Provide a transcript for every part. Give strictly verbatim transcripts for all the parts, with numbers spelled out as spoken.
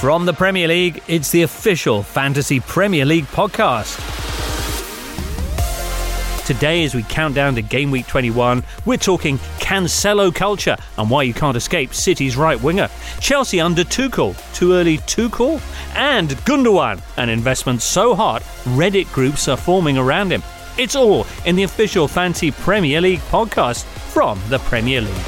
From the Premier League, it's the official Fantasy Premier League podcast. Today, as we count down to Game Week twenty-one, we're talking Cancelo culture and why you can't escape City's right winger, Chelsea under Tuchel, too early Tuchel, and Gundogan, an investment so hot Reddit groups are forming around him. It's all in the official Fantasy Premier League podcast from the Premier League.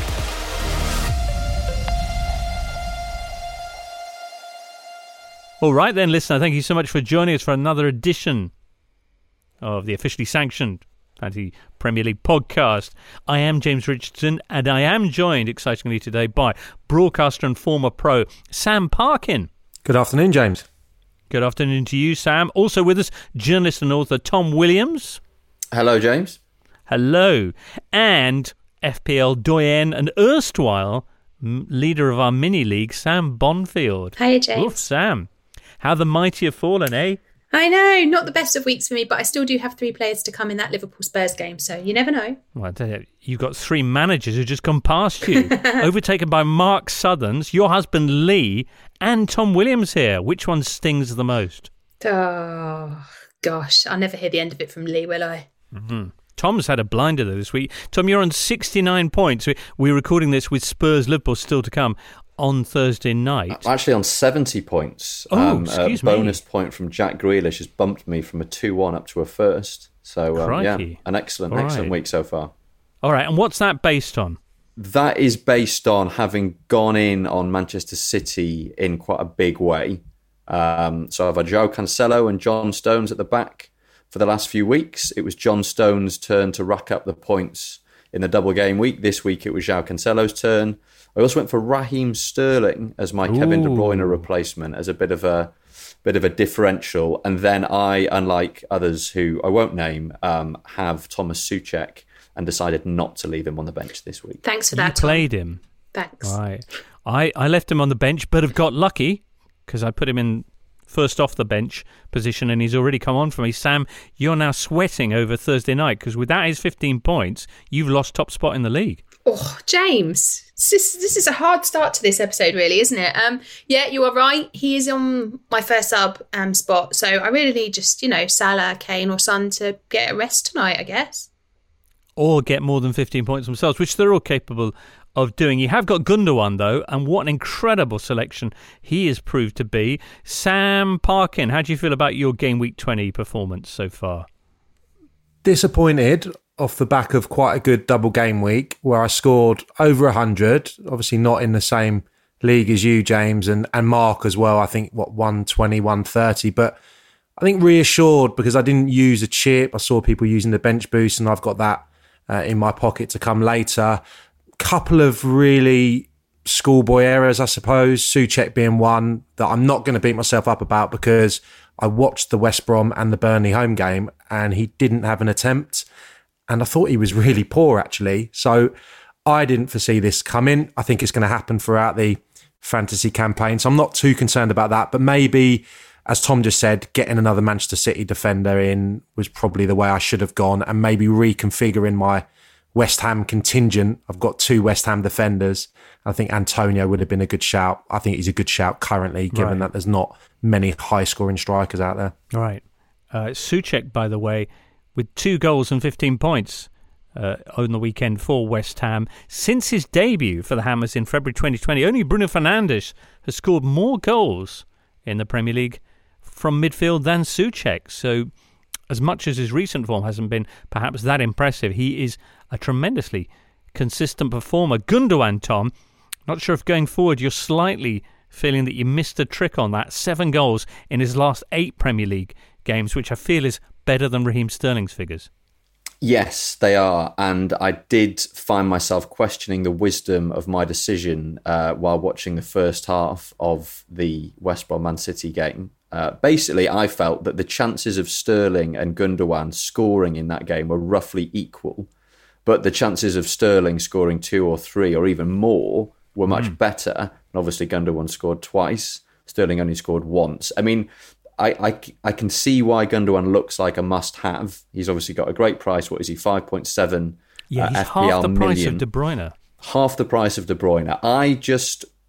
All right then, listener, thank you so much for joining us for another edition of the officially sanctioned Fantasy Premier League podcast. I am James Richardson, and I am joined, excitingly today, by broadcaster and former pro, Sam Parkin. Good afternoon, James. Good afternoon to you, Sam. Also with us, journalist and author Tom Williams. Hello, James. Hello. And F P L doyen and erstwhile m- leader of our mini-league, Sam Bonfield. Hi, James. Oof, Sam. How the mighty have fallen, eh? I know, not the best of weeks for me, but I still do have three players to come in that Liverpool-Spurs game, so you never know. Well, you've got three managers who just come past you, overtaken by Mark Southerns, your husband Lee, and Tom Williams here. Which one stings the most? Oh, gosh, I'll never hear the end of it from Lee, will I? Mm-hmm. Tom's had a blinder though this week. Tom, you're on sixty-nine points. We're recording this with Spurs-Liverpool still to come on Thursday night. I'm actually on seventy points. Oh, um, excuse a bonus me. point from Jack Grealish has bumped me from a two one up to a first. So, um, yeah, an excellent, All excellent right. week so far. All right, and what's that based on? That is based on having gone in on Manchester City in quite a big way. Um, so I've had João Cancelo and John Stones at the back for the last few weeks. It was John Stones' turn to rack up the points in the double game week. This week it was João Cancelo's turn. I also went for Raheem Sterling as my Ooh. Kevin De Bruyne replacement as a bit of a bit of a differential. And then I, unlike others who I won't name, um, have Thomas Souček and decided not to leave him on the bench this week. Thanks for You that, played Tom. him. Thanks. Right. I, I left him on the bench, but have got lucky because I put him in first off the bench position and he's already come on for me. Sam, you're now sweating over Thursday night because without his fifteen points, you've lost top spot in the league. Oh, James, this, this is a hard start to this episode, really, isn't it? Um, yeah, you are right. He is on my first sub um, spot, so I really need just, you know, Salah, Kane or Son to get a rest tonight, I guess. Or get more than fifteen points themselves, which they're all capable of doing. You have got Gundogan, though, and what an incredible selection he has proved to be. Sam Parkin, how do you feel about your Game Week twenty performance so far? Disappointed off the back of quite a good double game week where I scored over one hundred, obviously not in the same league as you, James, and, and Mark as well. I think, what, one twenty, one thirty, but I think reassured because I didn't use a chip. I saw people using the bench boost and I've got that uh, in my pocket to come later. Couple of really schoolboy errors, I suppose. Souček being one that I'm not going to beat myself up about because I watched the West Brom and the Burnley home game and he didn't have an attempt. And I thought he was really poor, actually. So I didn't foresee this coming. I think it's going to happen throughout the fantasy campaign. So I'm not too concerned about that. But maybe, as Tom just said, getting another Manchester City defender in was probably the way I should have gone, and maybe reconfiguring my West Ham contingent. I've got two West Ham defenders. I think Antonio would have been a good shout. I think he's a good shout currently, given Right. that there's not many high-scoring strikers out there. Right. Uh, Souček, by the way, with two goals and fifteen points uh, on the weekend for West Ham. Since his debut for the Hammers in February twenty twenty, only Bruno Fernandes has scored more goals in the Premier League from midfield than Souček. So as much as his recent form hasn't been perhaps that impressive, he is a tremendously consistent performer. Gundogan, Tom, not sure if going forward you're slightly feeling that you missed a trick on that. Seven goals in his last eight Premier League games, which I feel is better than Raheem Sterling's figures. Yes, they are. And I did find myself questioning the wisdom of my decision uh, while watching the first half of the West Brom Man City game. Uh, basically, I felt that the chances of Sterling and Gundogan scoring in that game were roughly equal, but the chances of Sterling scoring two or three or even more were much mm. better. And obviously, Gundogan scored twice. Sterling only scored once. I mean, I, I, I can see why Gundogan looks like a must-have. He's obviously got a great price. What is he, five point seven Yeah, uh, he's F P L half the price million. of De Bruyne. Half the price of De Bruyne. I just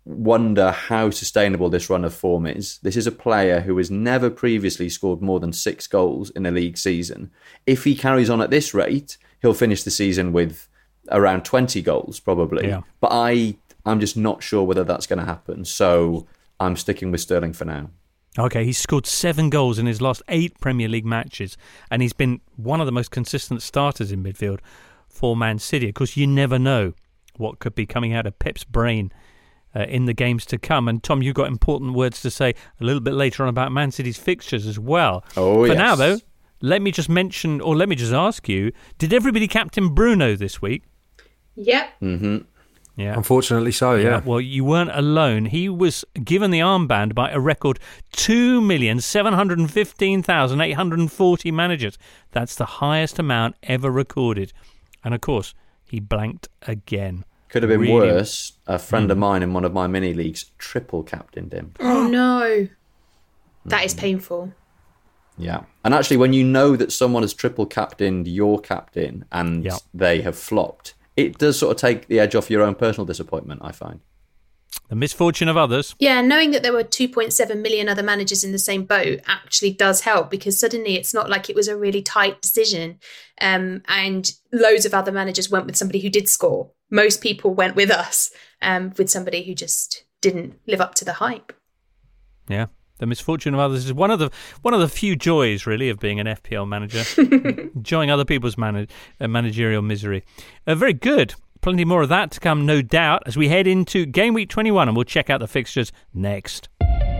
wonder how sustainable this run of form is. This is a player who has never previously scored more than six goals in a league season. If he carries on at this rate, he'll finish the season with around twenty goals, probably. Yeah. But I, I'm just not sure whether that's going to happen. So I'm sticking with Sterling for now. Okay, he's scored seven goals in his last eight Premier League matches, and he's been one of the most consistent starters in midfield for Man City. Of course, you never know what could be coming out of Pep's brain uh, in the games to come. And Tom, you've got important words to say a little bit later on about Man City's fixtures as well. Oh, For yes. now, though, let me just mention, or let me just ask you, did everybody captain Bruno this week? Yep. Mm-hmm. Yeah. Unfortunately so, yeah. yeah. Well, you weren't alone. He was given the armband by a record two million seven hundred fifteen thousand eight hundred forty managers. That's the highest amount ever recorded. And, of course, he blanked again. Could have been really? worse. A friend mm. of mine in one of my mini leagues triple captained him. Oh, no. That is painful. Yeah. And actually, when you know that someone has triple captained your captain and yep. they have flopped, it does sort of take the edge off your own personal disappointment, I find. The misfortune of others. Yeah, knowing that there were two point seven million other managers in the same boat actually does help, because suddenly it's not like it was a really tight decision um, and loads of other managers went with somebody who did score. Most people went with us um, with somebody who just didn't live up to the hype. Yeah. The misfortune of others is one of the one of the few joys, really, of being an F P L manager, enjoying other people's manage, uh, managerial misery. Uh, very good. Plenty more of that to come, no doubt, as we head into Game Week twenty-one, and we'll check out the fixtures next.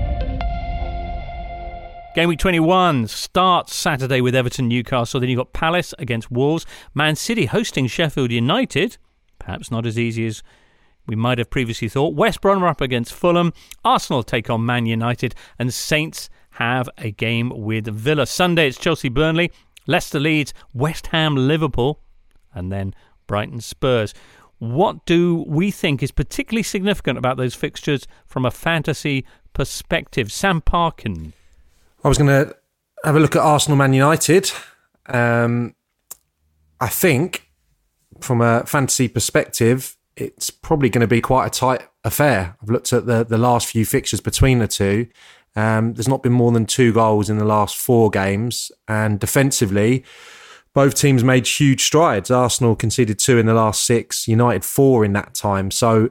Game Week twenty-one starts Saturday with Everton Newcastle. Then you've got Palace against Wolves. Man City hosting Sheffield United. Perhaps not as easy as we might have previously thought. West Brom are up against Fulham. Arsenal take on Man United. And Saints have a game with Villa. Sunday, it's Chelsea-Burnley, Leicester Leeds, West Ham Liverpool, and then Brighton Spurs. What do we think is particularly significant about those fixtures from a fantasy perspective? Sam Parkin. I was going to have a look at Arsenal Man United. Um, I think from a fantasy perspective, it's probably going to be quite a tight affair. I've looked at the, the last few fixtures between the two. Um, there's not been more than two goals in the last four games. And defensively, both teams made huge strides. Arsenal conceded two in the last six, United four in that time. So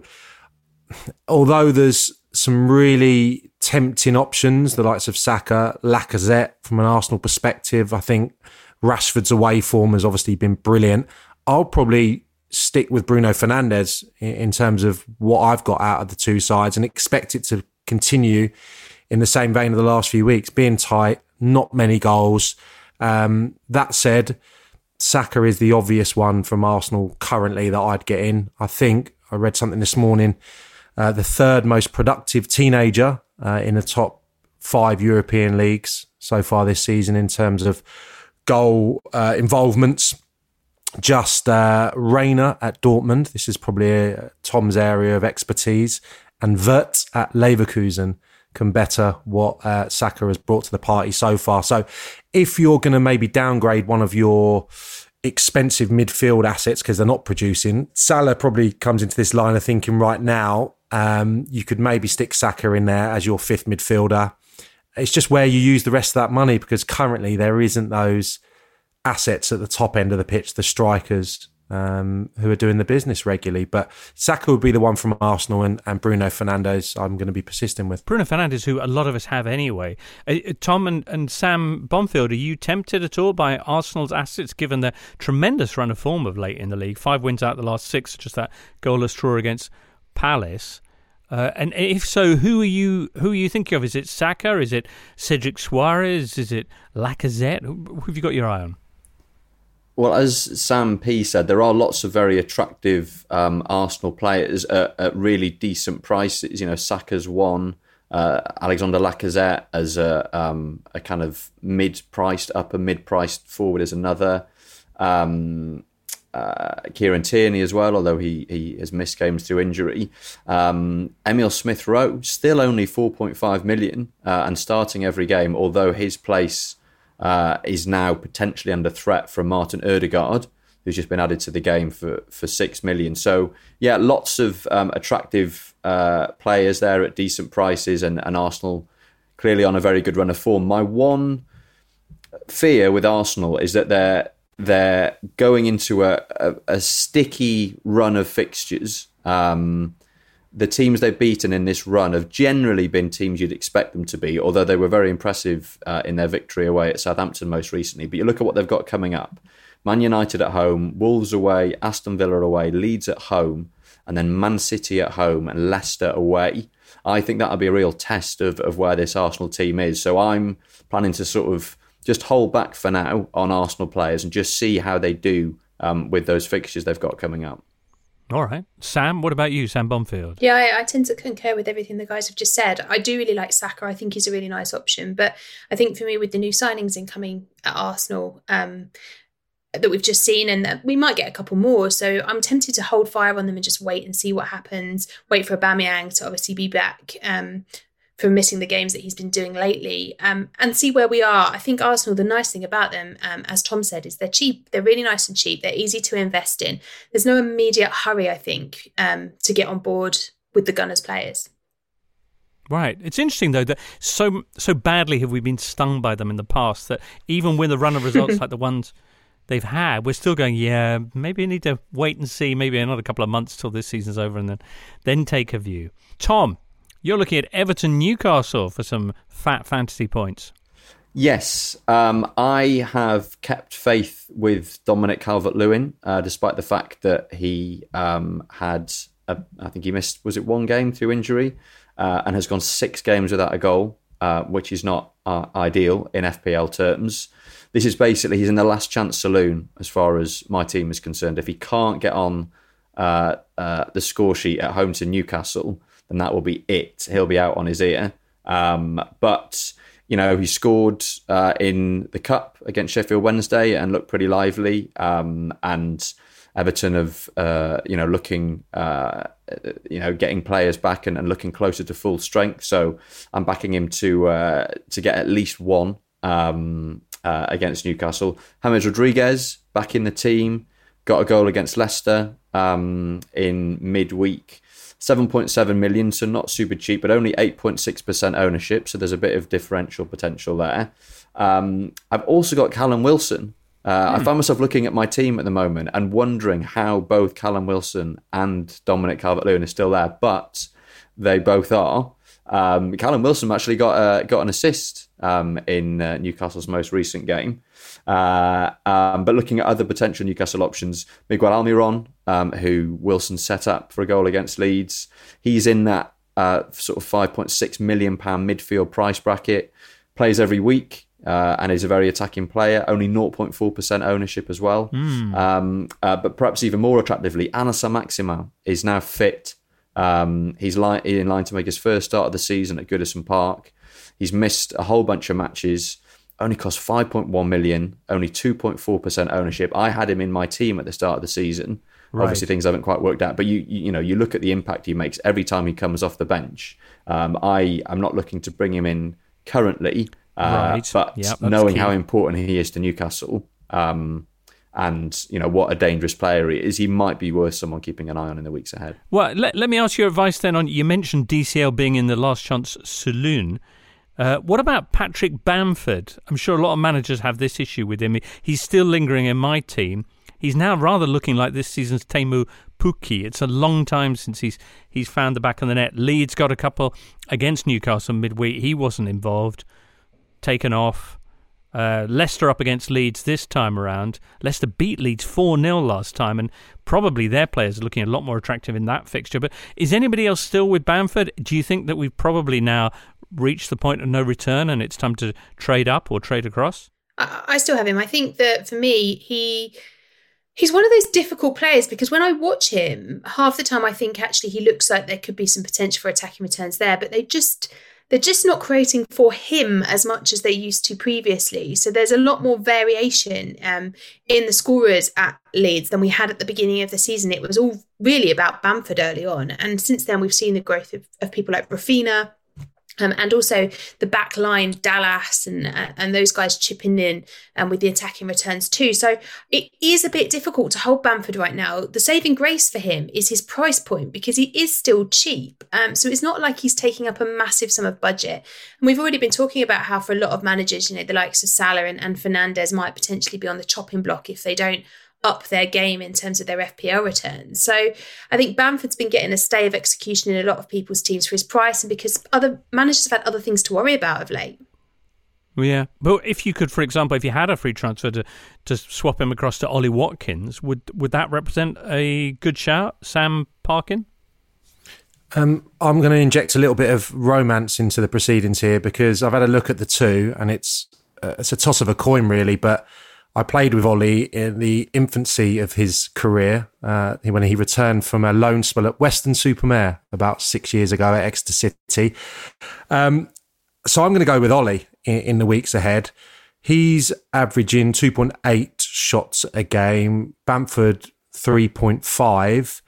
although there's some really tempting options, the likes of Saka, Lacazette, from an Arsenal perspective, I think Rashford's away form has obviously been brilliant. I'll probably stick with Bruno Fernandes in terms of what I've got out of the two sides and expect it to continue in the same vein of the last few weeks, being tight, not many goals. Um, that said, Saka is the obvious one from Arsenal currently that I'd get in. I think I read something this morning, uh, the third most productive teenager uh, in the top five European leagues so far this season in terms of goal uh, involvements. Just uh, Reina at Dortmund. This is probably a, Tom's area of expertise. And Wirtz at Leverkusen can better what uh, Saka has brought to the party so far. So if you're going to maybe downgrade one of your expensive midfield assets because they're not producing, Salah probably comes into this line of thinking right now. Um, you could maybe stick Saka in there as your fifth midfielder. It's just where you use the rest of that money, because currently there isn't those assets at the top end of the pitch, the strikers um, who are doing the business regularly. But Saka would be the one from Arsenal, and, and Bruno Fernandes I'm going to be persisting with. Bruno Fernandes, who a lot of us have anyway. Uh, Tom and, and Sam Bonfield, are you tempted at all by Arsenal's assets given their tremendous run of form of late in the league? Five wins out of the last six, just that goalless draw against Palace. Uh, and if so, who are you who are you thinking of? Is it Saka? Is it Cedric Suarez? Is it Lacazette? Who have you got your eye on? Well, as Sam P said, there are lots of very attractive um, Arsenal players at, at really decent prices. You know, Saka's one, uh, Alexander Lacazette as a, um, a kind of mid-priced, upper mid-priced forward is another. Um, uh, Kieran Tierney as well, although he, he has missed games through injury. Um, Emile Smith-Rowe, still only four point five million uh, and starting every game, although his place Uh, is now potentially under threat from Martin Ødegaard, who's just been added to the game for, for six million. So, yeah, lots of um, attractive uh, players there at decent prices, and, and Arsenal clearly on a very good run of form. My one fear with Arsenal is that they're they're going into a, a, a sticky run of fixtures. Um, the teams they've beaten in this run have generally been teams you'd expect them to be, although they were very impressive uh, in their victory away at Southampton most recently. But you look at what they've got coming up. Man United at home, Wolves away, Aston Villa away, Leeds at home, and then Man City at home and Leicester away. I think that'll be a real test of, of where this Arsenal team is. So I'm planning to sort of just hold back for now on Arsenal players and just see how they do um, with those fixtures they've got coming up. All right. Sam, what about you, Sam Bonfield? Yeah, I, I tend to concur with everything the guys have just said. I do really like Saka. I think he's a really nice option. But I think for me, with the new signings incoming at Arsenal um, that we've just seen, and that we might get a couple more, so I'm tempted to hold fire on them and just wait and see what happens. Wait for Aubameyang to obviously be back um, from missing the games that he's been doing lately, um, and see where we are. I think Arsenal, the nice thing about them, um, as Tom said, is they're cheap. They're really nice and cheap. They're easy to invest in. There's no immediate hurry, I think, um, to get on board with the Gunners players. Right. It's interesting, though, that so so badly have we been stung by them in the past that even with a run of results like the ones they've had, we're still going, yeah, maybe we need to wait and see, maybe another couple of months till this season's over, and then, then take a view. Tom, you're looking at Everton Newcastle for some fat fantasy points. Yes, um, I have kept faith with Dominic Calvert-Lewin, uh, despite the fact that he um, had, a, I think he missed, was it one game through injury, uh, and has gone six games without a goal, uh, which is not uh, ideal in F P L terms. This is basically, he's in the last chance saloon as far as my team is concerned. If he can't get on uh, uh, the score sheet at home to Newcastle, then that will be it. He'll be out on his ear. Um, but, you know, he scored uh, in the Cup against Sheffield Wednesday and looked pretty lively. Um, and Everton have, uh, you know, looking, uh, you know, getting players back and, and looking closer to full strength. So I'm backing him to uh, to get at least one um, uh, against Newcastle. James Rodriguez back in the team, got a goal against Leicester um, in midweek. seven point seven million, so not super cheap, but only eight point six percent ownership, so there's a bit of differential potential there. Um, I've also got Callum Wilson. Uh, mm. I find myself looking at my team at the moment and wondering how both Callum Wilson and Dominic Calvert-Lewin are still there, but they both are. Um, Callum Wilson actually got uh, got an assist um, in uh, Newcastle's most recent game. Uh, um, but looking at other potential Newcastle options, Miguel Almiron, um, who Wilson set up for a goal against Leeds, he's in that uh, sort of five point six million pounds midfield price bracket, plays every week uh, and is a very attacking player, only zero point four percent ownership as well. Mm. Um, uh, but perhaps even more attractively, Anas Maximal is now fit. Um, he's li- in line to make his first start of the season at Goodison Park. He's missed a whole bunch of matches. Only cost five point one million, only two point four percent ownership. I had him in my team at the start of the season. Right. Obviously, things haven't quite worked out, but you, you you know, you look at the impact he makes every time he comes off the bench. Um, I am not looking to bring him in currently, uh, right. but yep, knowing key. how important he is to Newcastle, um, and you know what a dangerous player he is, he might be worth someone keeping an eye on in the weeks ahead. Well, let, let me ask your advice then on. You mentioned D C L being in the last chance saloon. Uh, what about Patrick Bamford? I'm sure a lot of managers have this issue with him. He's still lingering in my team. He's now rather looking like this season's Teemu Pukki. It's a long time since he's he's found the back of the net. Leeds got a couple against Newcastle midweek. He wasn't involved. Taken off. Uh, Leicester up against Leeds this time around. Leicester beat Leeds four nil last time, and probably their players are looking a lot more attractive in that fixture. But is anybody else still with Bamford? Do you think that we've probably now reached the point of no return and it's time to trade up or trade across? I, I still have him. I think that for me, he he's one of those difficult players because when I watch him, half the time I think actually he looks like there could be some potential for attacking returns there, but they just they're just not creating for him as much as they used to previously. So there's a lot more variation um, in the scorers at Leeds than we had at the beginning of the season. It was all really about Bamford early on, and since then we've seen the growth of, of people like Rafinha, Um, and also the back line, Dallas and uh, and those guys chipping in um, with the attacking returns too. So it is a bit difficult to hold Bamford right now. The saving grace for him is his price point because he is still cheap. Um, so it's not like he's taking up a massive sum of budget. And we've already been talking about how for a lot of managers, you know, the likes of Salah and, and Fernandes might potentially be on the chopping block if they don't up their game in terms of their F P L returns. So I think Bamford's been getting a stay of execution in a lot of people's teams for his price and because other managers have had other things to worry about of late. Yeah, but if you could, for example, if you had a free transfer to, to swap him across to Ollie Watkins, would would that represent a good shout, Sam Parkin? Um, I'm going to inject a little bit of romance into the proceedings here because I've had a look at the two and it's uh, it's a toss of a coin really, but I played with Ollie in the infancy of his career uh, when he returned from a loan spell at Weston-super-Mare about six years ago at Exeter City. Um, so I'm going to go with Ollie in, in the weeks ahead. He's averaging two point eight shots a game, Bamford three point five.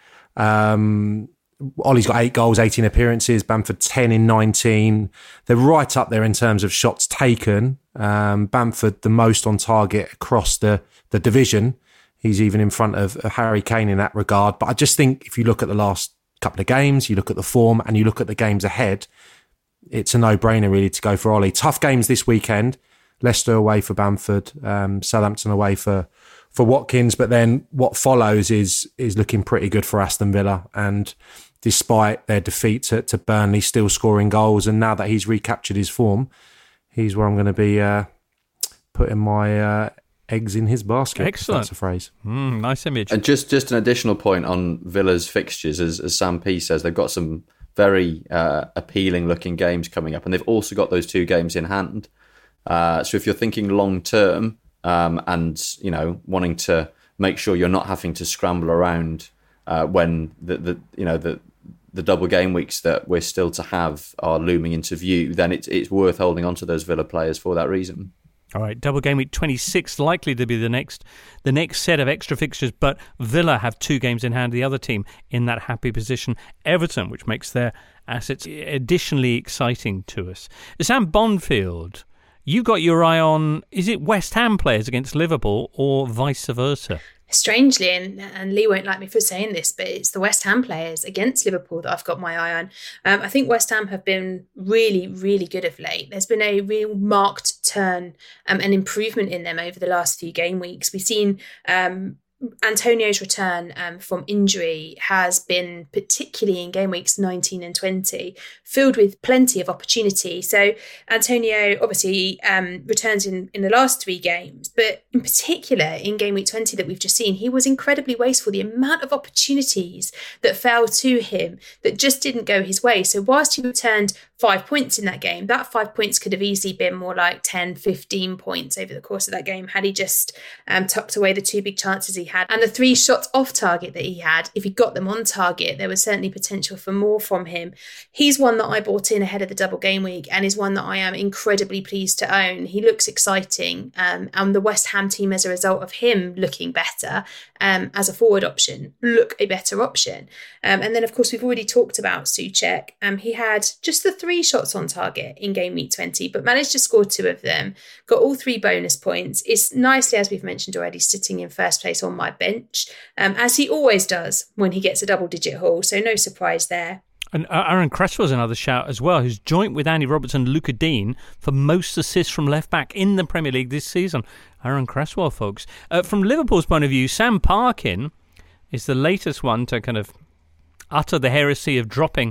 Um, Ollie's got eight goals, eighteen appearances, Bamford ten in nineteen. They're right up there in terms of shots taken. Um, Bamford the most on target across the, the division. He's even in front of Harry Kane in that regard. But I just think if you look at the last couple of games, you look at the form and you look at the games ahead, it's a no-brainer really to go for Ollie. Tough games this weekend. Leicester away for Bamford, um, Southampton away for, for Watkins. But then what follows is is looking pretty good for Aston Villa. And despite their defeat to, to Burnley, still scoring goals. And now that he's recaptured his form, he's where I'm going to be uh, putting my uh, eggs in his basket. Excellent. If that's a phrase. Mm, nice image. And just, just an additional point on Villa's fixtures, as, as Sam P says, they've got some very uh, appealing looking games coming up, and they've also got those two games in hand. Uh, so if you're thinking long term um, and you know wanting to make sure you're not having to scramble around uh, when the, the you know the the double game weeks that we're still to have are looming into view, then it's it's worth holding on to those Villa players for that reason. All right, double game week twenty-six likely to be the next the next set of extra fixtures, but Villa have two games in hand, the other team in that happy position, Everton, which makes their assets additionally exciting to us. Sam Bonfield, you got your eye on, is it West Ham players against Liverpool or vice versa? Strangely, and, and Lee won't like me for saying this, but it's the West Ham players against Liverpool that I've got my eye on. Um, I think West Ham have been really, really good of late. There's been a real marked turn um, and improvement in them over the last few game weeks. We've seen um, Antonio's return um, from injury has been, particularly in game weeks nineteen and twenty, filled with plenty of opportunity. So Antonio obviously um, returns in, in the last three games, but in particular in game week twenty that we've just seen, he was incredibly wasteful. The amount of opportunities that fell to him that just didn't go his way. So whilst he returned five points in that game, that five points could have easily been more like ten, fifteen points over the course of that game had he just um, tucked away the two big chances he had. And the three shots off target that he had, if he got them on target, there was certainly potential for more from him. He's one that I bought in ahead of the double game week and is one that I am incredibly pleased to own. He looks exciting, um, and the West Ham team, as a result of him looking better um, as a forward option, look a better option. Um, and then, of course, we've already talked about Souček. Um, he had just the three shots on target in game week twenty, but managed to score two of them, got all three bonus points. Is nicely, as we've mentioned already, sitting in first place on my bench, um, as he always does when he gets a double-digit haul, so no surprise there. And Aaron Cresswell's another shout as well, who's joint with Andy Robertson and Luca Dean for most assists from left-back in the Premier League this season. Aaron Cresswell, folks. Uh, from Liverpool's point of view, Sam Parkin is the latest one to kind of utter the heresy of dropping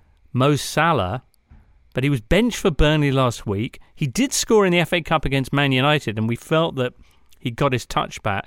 Mo Salah, but he was benched for Burnley last week. He did score in the F A Cup against Man United, and we felt that he got his touch back.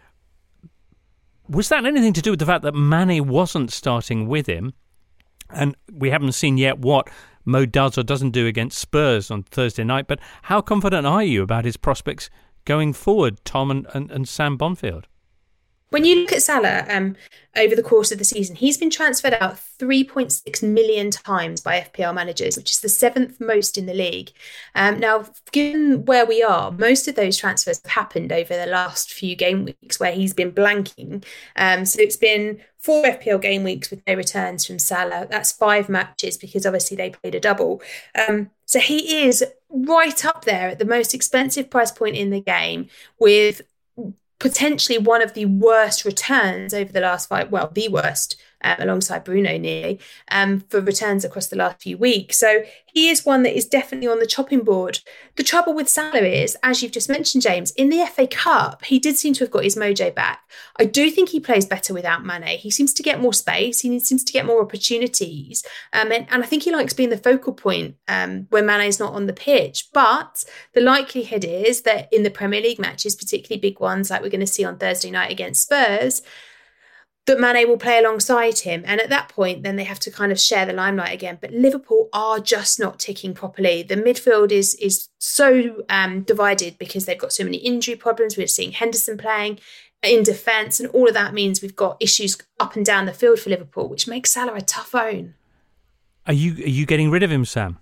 Was that anything to do with the fact that Mane wasn't starting with him? And we haven't seen yet what Mo does or doesn't do against Spurs on Thursday night, but how confident are you about his prospects going forward, Tom and, and, and Sam Bonfield? When you look at Salah um, over the course of the season, he's been transferred out three point six million times by F P L managers, which is the seventh most in the league. Um, now, given where we are, most of those transfers have happened over the last few game weeks where he's been blanking. Um, so it's been four F P L game weeks with no returns from Salah. That's five matches because obviously they played a double. Um, so he is right up there at the most expensive price point in the game with potentially one of the worst returns over the last five, well, the worst, um, alongside Bruno nearly, um, for returns across the last few weeks. So he is one that is definitely on the chopping board. The trouble with Salah is, as you've just mentioned, James, in the F A Cup, he did seem to have got his mojo back. I do think he plays better without Mane. He seems to get more space. He seems to get more opportunities. Um, and, and I think he likes being the focal point um, when Mane's not on the pitch. But the likelihood is that in the Premier League matches, particularly big ones like we're going to see on Thursday night against Spurs, that Mane will play alongside him. And at that point, then they have to kind of share the limelight again. But Liverpool are just not ticking properly. The midfield is is so um, divided because they've got so many injury problems. We're seeing Henderson playing in defence, and all of that means we've got issues up and down the field for Liverpool, which makes Salah a tough own. Are you are you getting rid of him, Sam?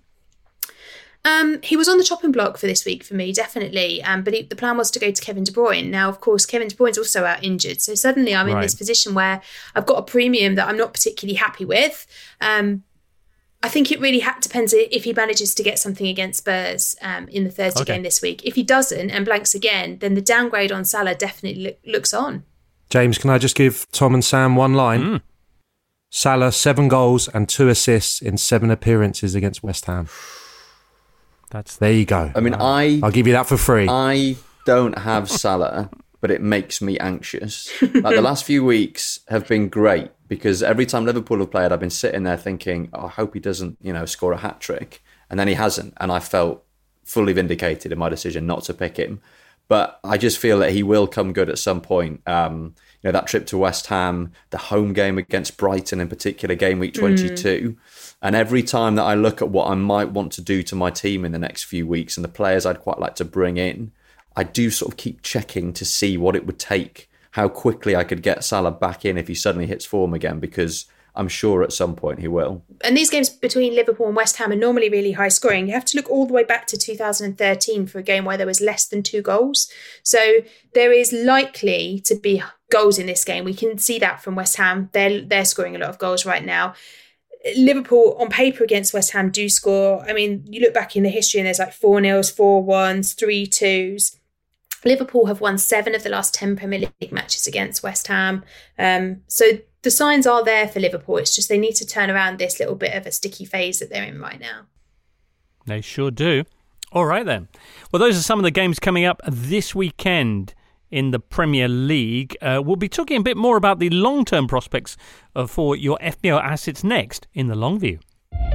Um, he was on the chopping block for this week for me, definitely. Um, but he, the plan was to go to Kevin De Bruyne. Now, of course, Kevin De Bruyne's also out injured. So suddenly I'm in right. this position where I've got a premium that I'm not particularly happy with. Um, I think it really ha- depends if he manages to get something against Spurs um, in the Thursday okay. game this week. If he doesn't and blanks again, then the downgrade on Salah definitely lo- looks on. James, can I just give Tom and Sam one line? Mm. Salah, seven goals and two assists in seven appearances against West Ham. That's there you go. I mean, I I'll give you that for free. I don't have Salah, but it makes me anxious. Like the last few weeks have been great because every time Liverpool have played, I've been sitting there thinking, oh, I hope he doesn't, you know, score a hat trick, and then he hasn't, and I felt fully vindicated in my decision not to pick him. But I just feel that he will come good at some point. Um, you know, that trip to West Ham, the home game against Brighton in particular, game week twenty-two. Mm. And every time that I look at what I might want to do to my team in the next few weeks and the players I'd quite like to bring in, I do sort of keep checking to see what it would take, how quickly I could get Salah back in if he suddenly hits form again, because I'm sure at some point he will. And these games between Liverpool and West Ham are normally really high scoring. You have to look all the way back to two thousand thirteen for a game where there was less than two goals. So there is likely to be goals in this game. We can see that from West Ham. They're, they're scoring a lot of goals right now. Liverpool on paper against West Ham do score. I mean, you look back in the history and there's like four nils, four ones, three twos. Liverpool have won seven of the last ten Premier League matches against West Ham. Um, so the signs are there for Liverpool. It's just they need to turn around this little bit of a sticky phase that they're in right now. They sure do. All right then. Well, those are some of the games coming up this weekend in the Premier League. Uh, we'll be talking a bit more about the long-term prospects uh, for your F P L assets next in the long view.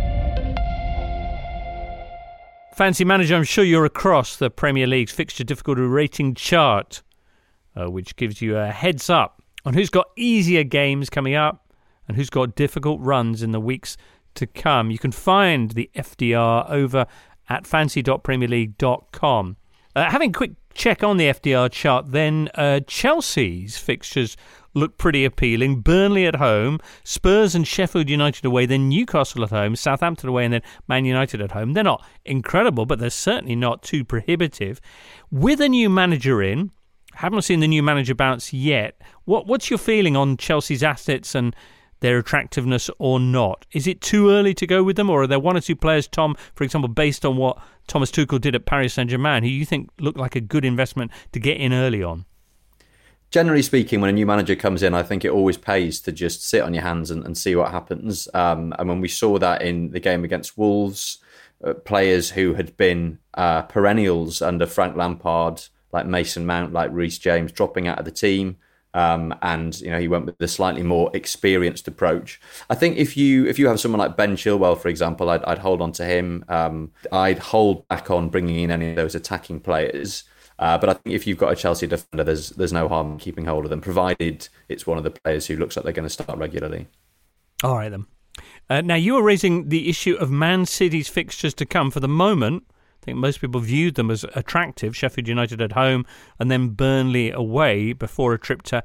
Fancy Manager, I'm sure you're across the Premier League's fixture difficulty rating chart, uh, which gives you a heads up on who's got easier games coming up and who's got difficult runs in the weeks to come. You can find the F D R over at fancy dot premier league dot com. Uh, having a quick check on the F D R chart, then uh, Chelsea's fixtures look pretty appealing. Burnley at home, Spurs and Sheffield United away, then Newcastle at home, Southampton away, and then Man United at home. They're not incredible, but they're certainly not too prohibitive. With a new manager in, haven't seen the new manager bounce yet. What What's your feeling on Chelsea's assets and their attractiveness or not? Is it too early to go with them, or are there one or two players, Tom, for example, based on what Thomas Tuchel did at Paris Saint-Germain, who you think look like a good investment to get in early on? Generally speaking, when a new manager comes in, I think it always pays to just sit on your hands and, and see what happens. Um, and when we saw that in the game against Wolves, uh, players who had been uh, perennials under Frank Lampard, like Mason Mount, like Reece James, dropping out of the team. Um, and you know he went with a slightly more experienced approach. I think if you if you have someone like Ben Chilwell, for example, I'd, I'd hold on to him. Um, I'd hold back on bringing in any of those attacking players. Uh, but I think if you've got a Chelsea defender, there's there's no harm in keeping hold of them, provided it's one of the players who looks like they're going to start regularly. All right then. Uh, now you are raising the issue of Man City's fixtures to come. For the moment, I think most people viewed them as attractive. Sheffield United at home and then Burnley away before a trip to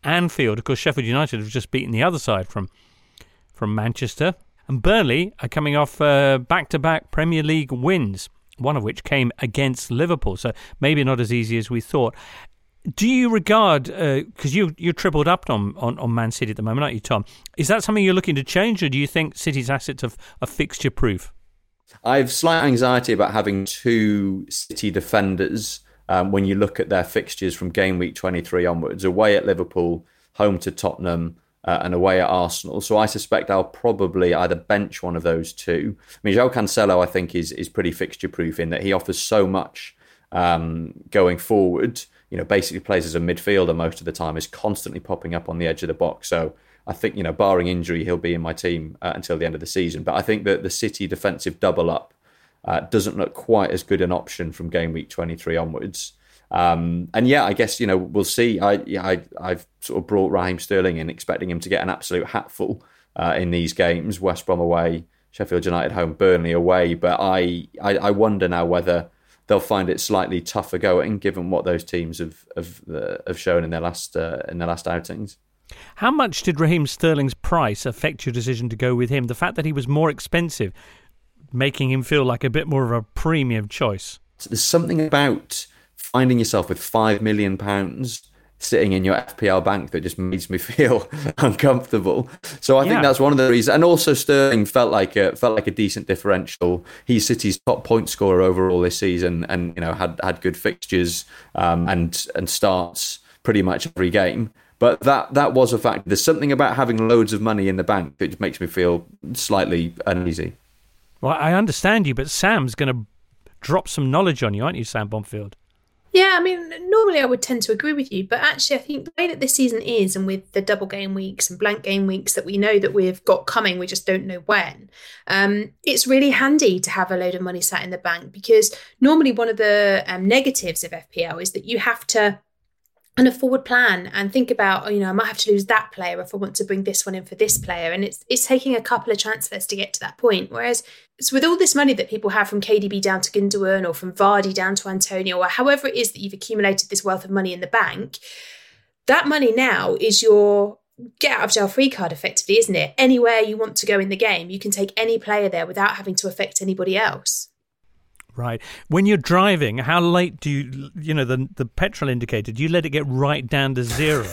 Anfield. Of course, Sheffield United have just beaten the other side from from Manchester. And Burnley are coming off uh, back-to-back Premier League wins, one of which came against Liverpool. So maybe not as easy as we thought. Do you regard, because uh, you, you're tripled up on, on, on Man City at the moment, aren't you, Tom? Is that something you're looking to change, or do you think City's assets are, are fixture-proof? I have slight anxiety about having two City defenders um, when you look at their fixtures from game week twenty-three onwards, away at Liverpool, home to Tottenham, uh, and away at Arsenal. So I suspect I'll probably either bench one of those two. I mean, João Cancelo, I think, is is pretty fixture-proof in that he offers so much um, going forward. You know, basically plays as a midfielder most of the time, is constantly popping up on the edge of the box. So I think, you know, barring injury, he'll be in my team uh, until the end of the season. But I think that the City defensive double-up uh, doesn't look quite as good an option from game week twenty-three onwards. Um, and yeah, I guess, you know, we'll see. I, yeah, I, I've sort of brought Raheem Sterling in, expecting him to get an absolute hatful uh, in these games. West Brom away, Sheffield United home, Burnley away. But I, I, I wonder now whether they'll find it slightly tougher going, given what those teams have have, uh, have shown in their last uh, in their last outings. How much did Raheem Sterling's price affect your decision to go with him? The fact that he was more expensive, making him feel like a bit more of a premium choice. So there's something about finding yourself with five million pounds sitting in your F P L bank that just makes me feel uncomfortable. So I yeah. think that's one of the reasons. And also Sterling felt like a felt like a decent differential. He's City's top point scorer overall this season, and you know had had good fixtures um, and and starts pretty much every game. But that that was a fact. There's something about having loads of money in the bank that makes me feel slightly uneasy. Well, I understand you, but Sam's going to drop some knowledge on you, aren't you, Sam Bonfield? Yeah, I mean, normally I would tend to agree with you, but actually I think the way that this season is, and with the double game weeks and blank game weeks that we know that we've got coming, we just don't know when, um, it's really handy to have a load of money sat in the bank, because normally one of the um, negatives of F P L is that you have to and a forward plan and think about, oh, you know, I might have to lose that player if I want to bring this one in for this player. And it's it's taking a couple of transfers to get to that point. Whereas it's with all this money that people have from K D B down to Gundogan or from Vardy down to Antonio, or however it is that you've accumulated this wealth of money in the bank, that money now is your get out of jail free card effectively, isn't it? Anywhere you want to go in the game, you can take any player there without having to affect anybody else. Right. When you're driving, how late do you, you know, the the petrol indicator, do you let it get right down to zero?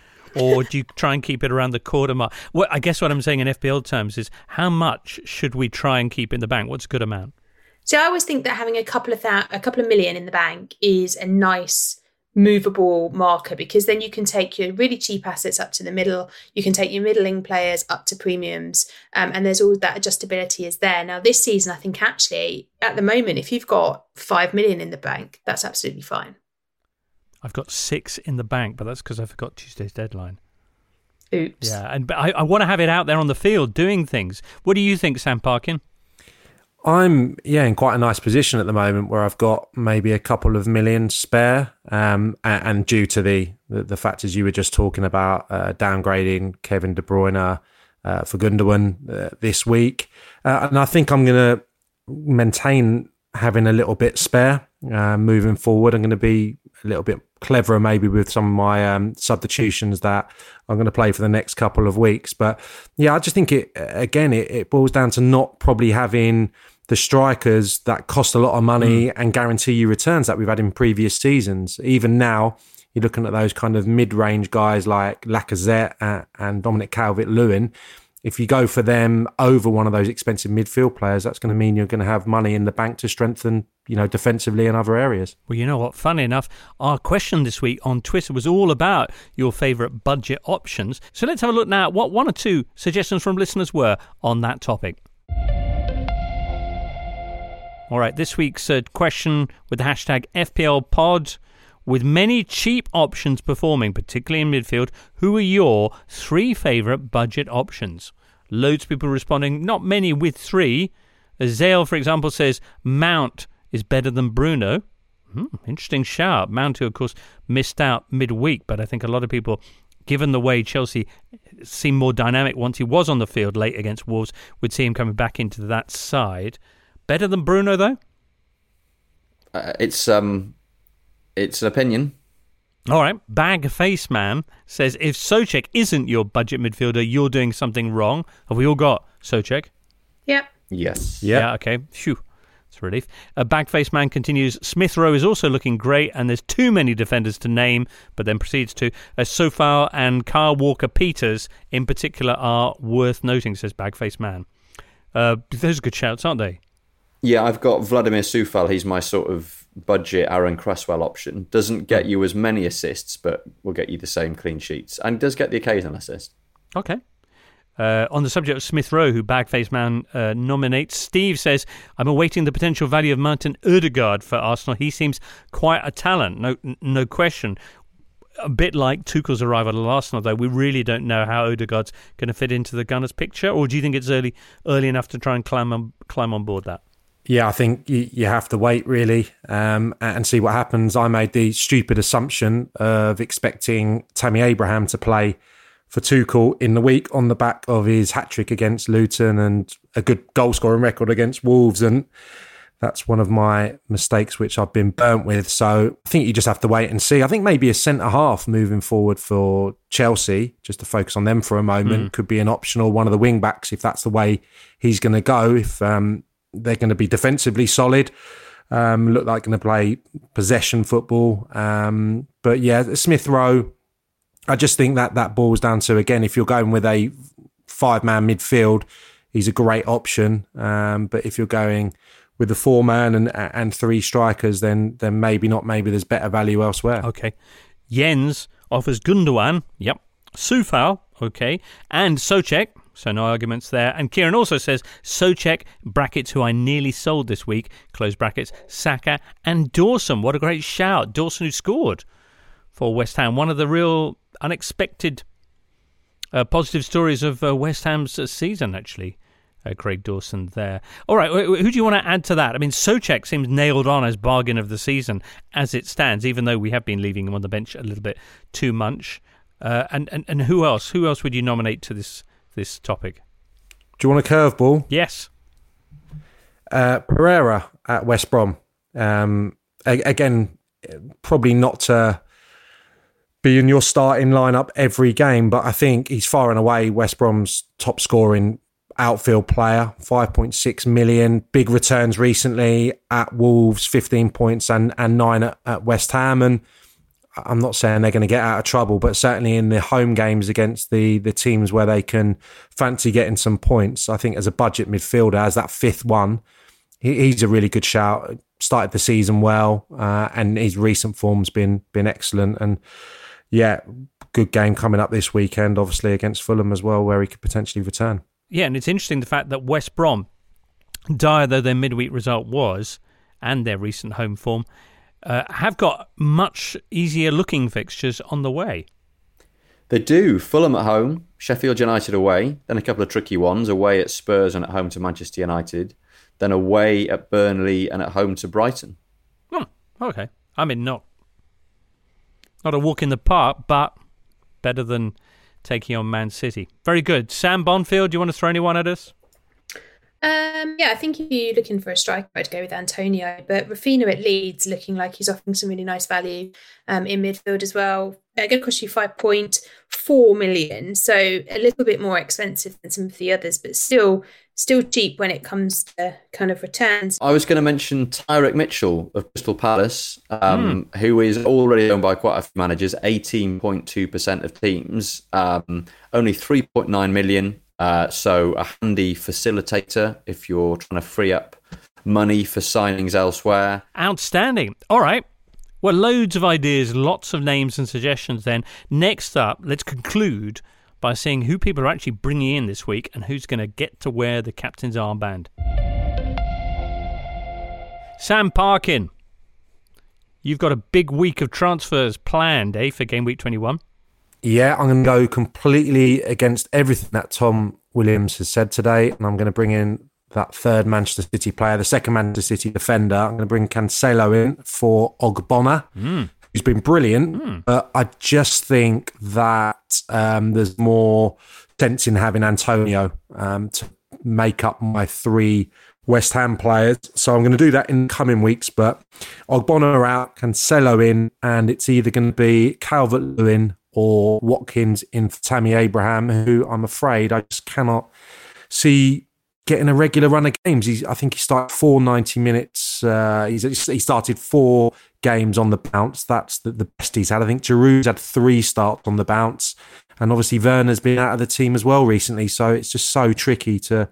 Or do you try and keep it around the quarter mark? Well, I guess what I'm saying in F P L terms is, how much should we try and keep in the bank? What's a good amount? So I always think that having a couple of th- a couple of million in the bank is a nice movable marker, because then you can take your really cheap assets up to the middle, you can take your middling players up to premiums, um, and there's all that adjustability is there. Now this season, I think actually at the moment, if you've got five million in the bank, that's absolutely fine. I've got six in the bank, but that's because I forgot Tuesday's deadline. Oops. Yeah, and but I, I want to have it out there on the field doing things. What do you think, Sam Parkin? I'm, yeah, in quite a nice position at the moment where I've got maybe a couple of million spare, um, and, and due to the, the the factors you were just talking about, uh, downgrading Kevin De Bruyne uh, for Gundogan uh, this week. Uh, and I think I'm going to maintain having a little bit spare uh, moving forward. I'm going to be a little bit cleverer maybe with some of my um, substitutions that I'm going to play for the next couple of weeks. But yeah, I just think it, again, it, it boils down to not probably having the strikers that cost a lot of money mm. and guarantee you returns that we've had in previous seasons. Even now, you're looking at those kind of mid-range guys like Lacazette and Dominic Calvert-Lewin. If you go for them over one of those expensive midfield players, that's going to mean you're going to have money in the bank to strengthen, you know, defensively in other areas. Well, you know what? Funny enough, our question this week on Twitter was all about your favourite budget options. So let's have a look now at what one or two suggestions from listeners were on that topic. All right, this week's uh, question with the hashtag F P L pod. With many cheap options performing, particularly in midfield, who are your three favourite budget options? Loads of people responding, not many with three. Zale, for example, says Mount is better than Bruno. Hmm, interesting shout. Mount, who, of course, missed out midweek, but I think a lot of people, given the way Chelsea seemed more dynamic once he was on the field late against Wolves, would see him coming back into that side. Better than Bruno, though? Uh, it's um, it's an opinion. All right. Bag Face Man says, if Souček isn't your budget midfielder, you're doing something wrong. Have we all got Souček? Yep. Yes. Yep. Yeah, okay. Phew. It's a relief. A Bagface Man continues, Smith Rowe is also looking great, and there's too many defenders to name, but then proceeds to, uh, Sofal and Kyle Walker-Peters in particular are worth noting, says Bagface Man. Uh, those are good shouts, aren't they? Yeah, I've got Vladimir Sufal. He's my sort of budget Aaron Cresswell option. Doesn't get you as many assists, but will get you the same clean sheets, and does get the occasional assist. Okay. Uh, on the subject of Smith Rowe, who Bagface Man uh, nominates, Steve says, I'm awaiting the potential value of Martin Ødegaard for Arsenal. He seems quite a talent, no no question. A bit like Tuchel's arrival at Arsenal, though. We really don't know how Ødegaard's going to fit into the Gunners' picture, or do you think it's early early enough to try and climb on, climb on board that? Yeah, I think you, you have to wait, really, um, and see what happens. I made the stupid assumption of expecting Tammy Abraham to play for Tuchel in the week on the back of his hat-trick against Luton and a good goal-scoring record against Wolves. And that's one of my mistakes which I've been burnt with. So I think you just have to wait and see. I think maybe a centre-half moving forward for Chelsea, just to focus on them for a moment, mm. could be an option, or one of the wing-backs if that's the way he's going to go. If um, they're going to be defensively solid, um, look like going to play possession football. Um, but yeah, Smith Rowe, I just think that that boils down to, again, if you're going with a five-man midfield, he's a great option. Um, but if you're going with a four-man and and three strikers, then then maybe not. Maybe there's better value elsewhere. Okay. Jens offers Gundogan, yep. Sufal, okay. And Souček, so no arguments there. And Kieran also says Souček, brackets, who I nearly sold this week, close brackets, Saka and Dawson. What a great shout. Dawson, who scored for West Ham. One of the real unexpected uh, positive stories of uh, West Ham's uh, season, actually. Uh, Craig Dawson there. All right, who do you want to add to that? I mean, Souček seems nailed on as bargain of the season as it stands, even though we have been leaving him on the bench a little bit too much. Uh, and, and and who else? Who else would you nominate to this this topic? Do you want a curveball? Yes. Uh, Pereira at West Brom. Um, a- again, probably not to be in your starting lineup every game, but I think he's far and away West Brom's top scoring outfield player. five point six million, big returns recently at Wolves, fifteen points and, and nine at, at West Ham. And I'm not saying they're going to get out of trouble, but certainly in the home games against the the teams where they can fancy getting some points, I think as a budget midfielder, as that fifth one, he, he's a really good shout. Started the season well, uh, and his recent form's been been excellent. And yeah, good game coming up this weekend, obviously against Fulham as well, where he could potentially return. Yeah, and it's interesting the fact that West Brom, dire though their midweek result was, and their recent home form, uh, have got much easier looking fixtures on the way. They do. Fulham at home, Sheffield United away, then a couple of tricky ones, away at Spurs and at home to Manchester United, then away at Burnley and at home to Brighton. Oh, okay. I mean, not, not a walk in the park, but better than taking on Man City. Very good. Sam Bonfield, do you want to throw anyone at us? Um, yeah, I think if you're looking for a striker, I'd go with Antonio. But Raphinha at Leeds, looking like he's offering some really nice value um, in midfield as well. They're going to cost you five point four million, so a little bit more expensive than some of the others, but still still cheap when it comes to kind of returns. I was going to mention Tyrick Mitchell of Crystal Palace, um, mm. who is already owned by quite a few managers, eighteen point two percent of teams, um, only three point nine million. Uh, so a handy facilitator if you're trying to free up money for signings elsewhere. Outstanding. All right. Well, loads of ideas, lots of names and suggestions then. Next up, let's conclude by seeing who people are actually bringing in this week and who's going to get to wear the captain's armband. Sam Parkin, you've got a big week of transfers planned, eh, for game week twenty-one? Yeah, I'm going to go completely against everything that Tom Williams has said today, and I'm going to bring in that third Manchester City player, the second Manchester City defender. I'm going to bring Cancelo in for Ogbonna, mm. who's been brilliant, mm. but I just think that um, there's more sense in having Antonio um, to make up my three West Ham players. So I'm going to do that in coming weeks. But Ogbonna out, Cancelo in, and it's either going to be Calvert-Lewin or Watkins in for Tammy Abraham, who I'm afraid I just cannot see getting a regular run of games. He's, I think he started four ninety minutes. Uh, he's, he started four games on the bounce. That's the, the best he's had. I think Giroud's had three starts on the bounce. And obviously Werner's been out of the team as well recently. So it's just so tricky to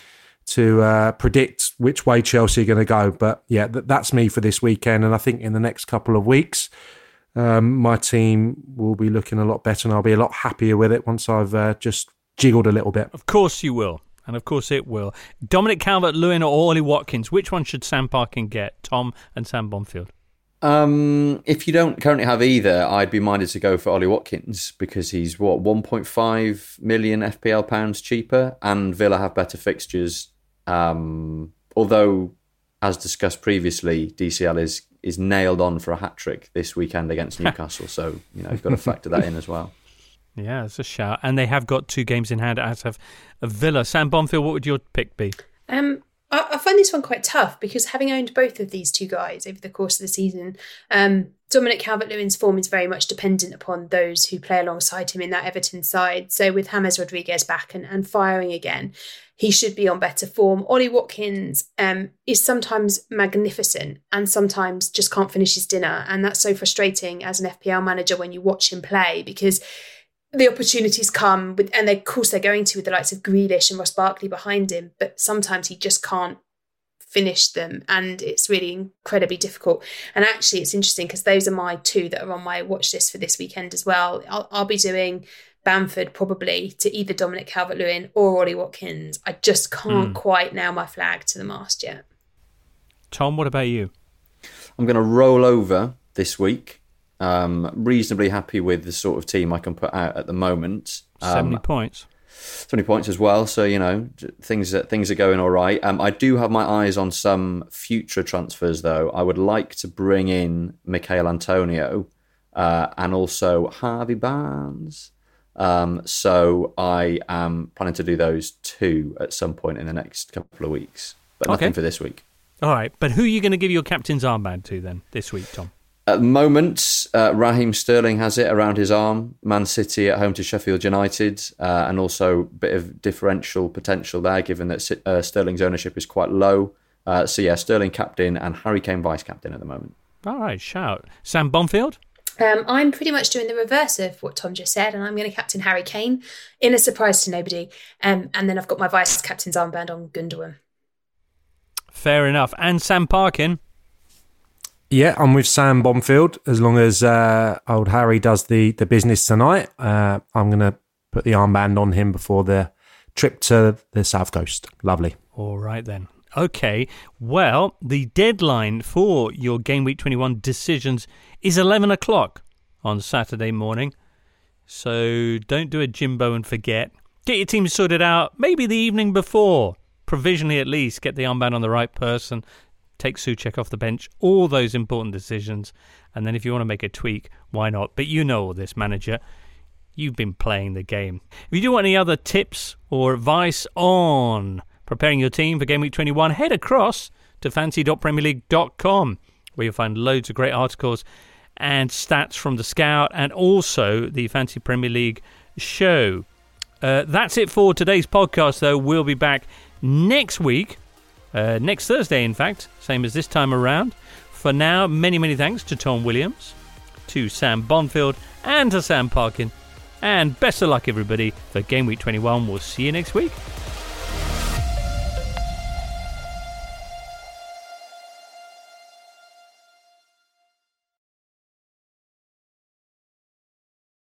to uh, predict which way Chelsea are going to go. But yeah, th- that's me for this weekend. And I think in the next couple of weeks, um, my team will be looking a lot better and I'll be a lot happier with it once I've uh, just jiggled a little bit. Of course you will. And of course it will. Dominic Calvert-Lewin or Ollie Watkins, which one should Sam Parkin get? Tom and Sam Bonfield? Um, if you don't currently have either, I'd be minded to go for Ollie Watkins because he's, what, one point five million F P L pounds cheaper and Villa have better fixtures. Um, although, as discussed previously, D C L is, is nailed on for a hat-trick this weekend against Newcastle. So, you know, you've got to factor that in as well. Yeah, it's a shout. And they have got two games in hand, as have Villa. Sam Bonfield, what would your pick be? Um, I, I find this one quite tough because having owned both of these two guys over the course of the season, um, Dominic Calvert-Lewin's form is very much dependent upon those who play alongside him in that Everton side. So with James Rodriguez back and, and firing again, he should be on better form. Ollie Watkins um, is sometimes magnificent and sometimes just can't finish his dinner. And that's so frustrating as an F P L manager when you watch him play because the opportunities come, with, and they, of course they're going to with the likes of Grealish and Ross Barkley behind him, but sometimes he just can't finish them and it's really incredibly difficult. And actually it's interesting because those are my two that are on my watch list for this weekend as well. I'll, I'll be doing Bamford probably to either Dominic Calvert-Lewin or Ollie Watkins. I just can't mm. quite nail my flag to the mast yet. Tom, what about you? I'm going to roll over this week. Um, reasonably happy with the sort of team I can put out at the moment. Um, seventy points. seventy points as well. So, you know, things, things are going all right. Um, I do have my eyes on some future transfers, though. I would like to bring in Michail Antonio uh, and also Harvey Barnes. Um, so I am planning to do those two at some point in the next couple of weeks, but nothing okay. for this week. All right. But who are you going to give your captain's armband to then this week, Tom? At the moment, uh, Raheem Sterling has it around his arm. Man City at home to Sheffield United, uh, and also a bit of differential potential there, given that uh, Sterling's ownership is quite low. Uh, so yeah, Sterling captain and Harry Kane vice captain at the moment. All right, shout. Sam Bonfield? Um, I'm pretty much doing the reverse of what Tom just said, and I'm going to captain Harry Kane in a surprise to nobody. Um, and then I've got my vice captain's armband on Gundogan. Fair enough. And Sam Parkin? Yeah, I'm with Sam Bonfield. As long as uh, old Harry does the, the business tonight, uh, I'm going to put the armband on him before the trip to the South Coast. Lovely. All right then. Okay, well, the deadline for your Game Week twenty-one decisions is eleven o'clock on Saturday morning. So don't do a Jimbo and forget. Get your team sorted out maybe the evening before. Provisionally at least, get the armband on the right person. Take Souček off the bench, all those important decisions. And then if you want to make a tweak, why not? But you know all this, manager. You've been playing the game. If you do want any other tips or advice on preparing your team for Game Week twenty-one, head across to fantasy dot premier league dot com, where you'll find loads of great articles and stats from the Scout and also the Fantasy Premier League show. Uh, that's it for today's podcast, though. We'll be back next week. Uh, next Thursday, in fact, same as this time around. For now, many, many thanks to Tom Williams, to Sam Bonfield, and to Sam Parkin. And best of luck, everybody, for Game Week twenty-one. We'll see you next week.